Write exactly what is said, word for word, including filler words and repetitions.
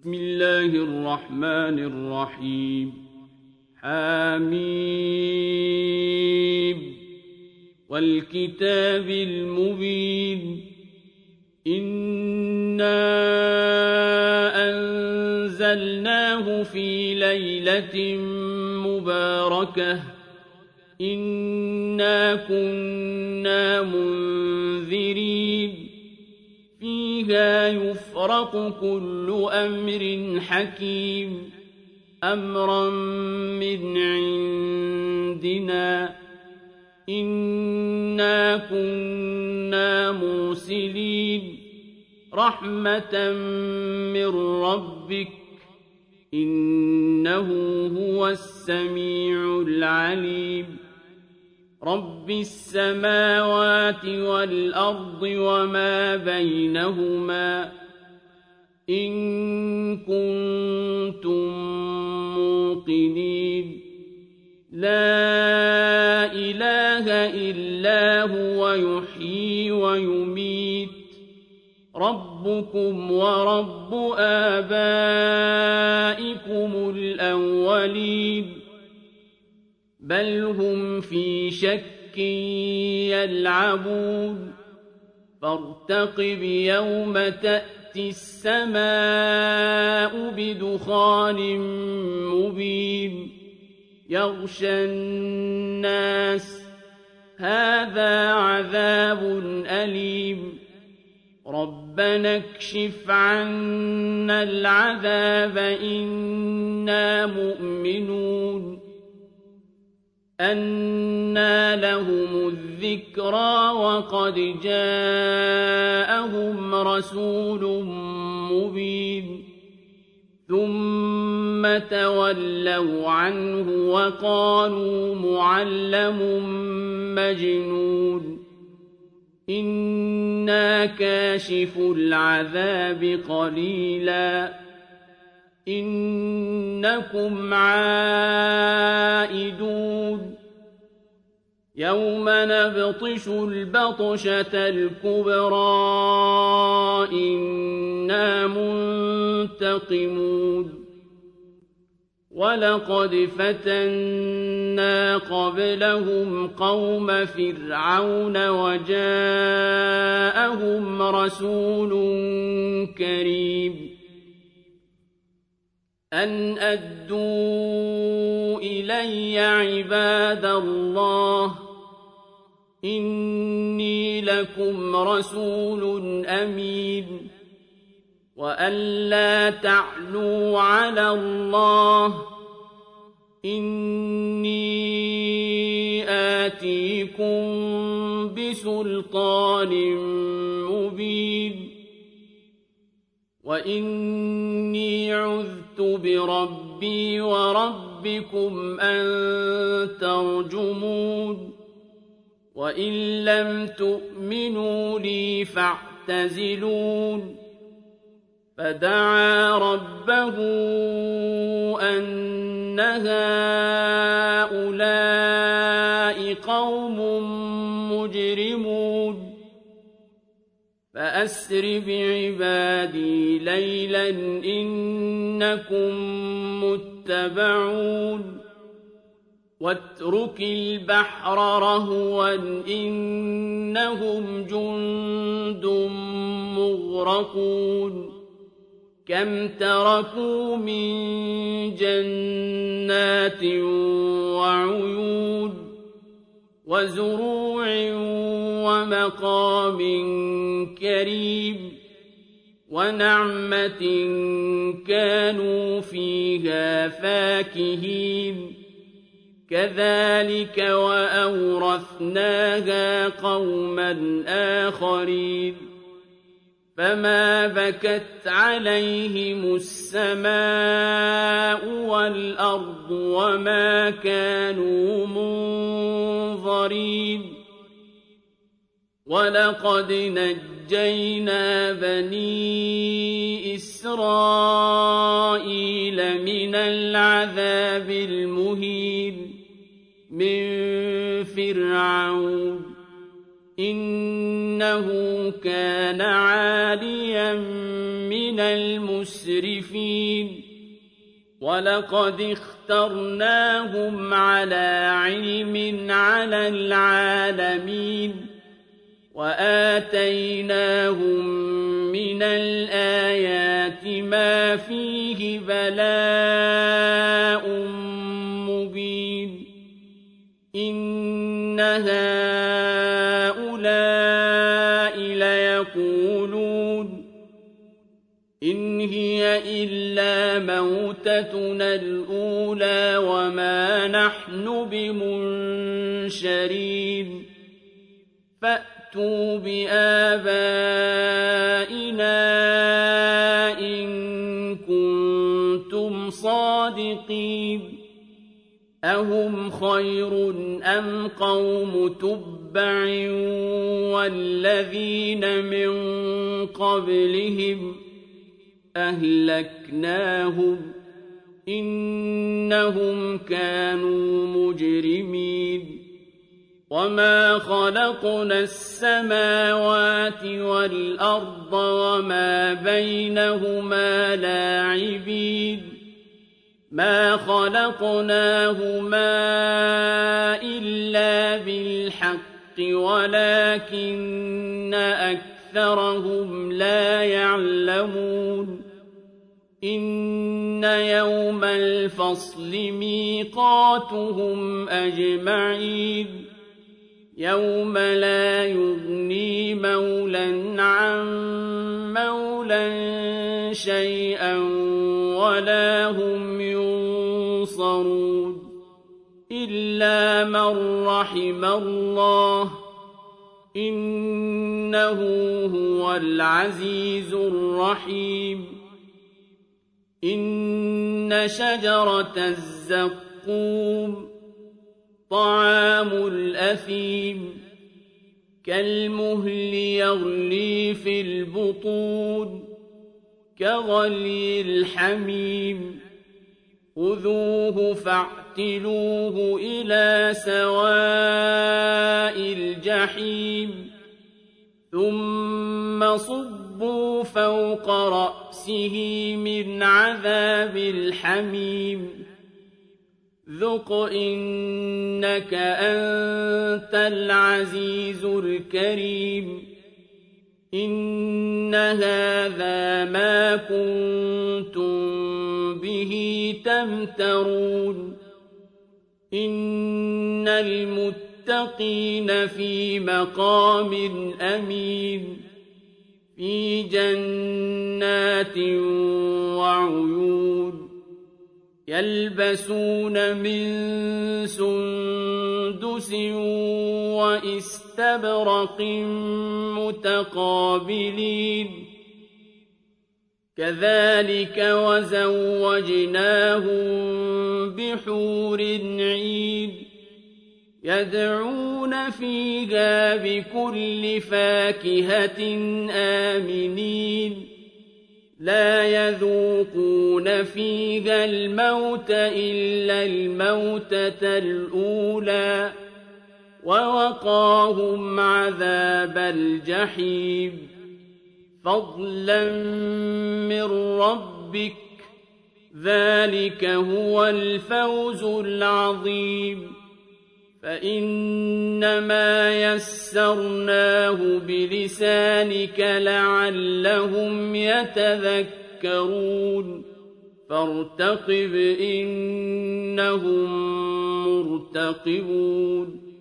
بسم الله الرحمن الرحيم حميم والكتاب المبين إنا أنزلناه في ليلة مباركة إنا كنا منذرين فيها يفرق كل أمر حكيم أمرا من عندنا إنا كنا مرسلين رحمة من ربك إنه هو السميع العليم رب السماوات والأرض وما بينهما إن كنتم موقنين لا إله إلا هو يحيي ويميت ربكم ورب آبائكم الأولين بل هم في شك يلعبون فارتقب يوم تأتي السماء بدخان مبين يغشى الناس هذا عذاب أليم ربنا اكشف عنا العذاب إنا مؤمنون أنى لهم الذكرى وقد جاءهم رسول مبين ثم تولوا عنه وقالوا معلم مجنون إنا كاشف العذاب قليلا إنكم عائدون يوم نبطش البطشة الكبرى إنا منتقمون ولقد فتنا قبلهم قوم فرعون وجاءهم رسول كريم أن أدوا إلي عباد الله إني لكم رسول أمين وأن لا تعلوا على الله إني آتيكم بسلطان مبين وإني عذت بربي وربكم أن ترجمون وإن لم تؤمنوا لي فاعتزلون فدعا ربه أن هؤلاء قوم مجرمون فأسر بعبادي ليلا إنكم متبعون واترك البحر رهوا إنهم جند مغرقون كم تركوا من جنات وعيون وزروع ومقام كريم ونعمة كانوا فيها فاكهين كذلك وأورثناها قوما آخرين فما بكت عليهم السماء والأرض وما كانوا منظرين ولقد نجينا بني إسرائيل من العذاب المهين من فرعون إنه كان عاليا من المسرفين المسرفين ولقد اخترناهم على علم على العالمين وآتيناهم من الآيات ما فيه بلاء مبين إن هؤلاء ليقولون إن هي إلا موتتنا الأولى وما نحن بمنشرين فأتوا بآبائنا إن كنتم صادقين أهم خير أم قوم تبع والذين من قبلهم أهلكناهم إنهم كانوا مجرمين وما خلقنا السماوات والأرض وما بينهما لاعبين ما خلقناهما إلا بالحق ولكن أكثرهم لا يعلمون إن يوم الفصل ميقاتهم أجمعين يوم لا يغني مولى عن مولى شيئا ولا هم ينصرون إلا من رحم الله إنه هو العزيز الرحيم إن شجرة الزقوم طعام الأثيم كالمهل يغلي في البطون كغلي الحميم خذوه فاعتلوه إلى سواء الجحيم ثم صبوا فوق رأسه من عذاب الحميم ذق إنك أنت العزيز الكريم إن هذا ما كنتم به تمترون إن المتقين في مقام أمين في جنات وعيون يلبسون من سندس واستبرق متقابلين كذلك وزوجناهم بحور عين يدعون فيها بكل فاكهة آمنين لا يذوقون فيها الموت إلا الموتة الأولى ووقاهم عذاب الجحيم فضلا من ربك ذلك هو الفوز العظيم فإنما يسرناه بلسانك لعلهم يتذكرون فارتقب إنهم مرتقبون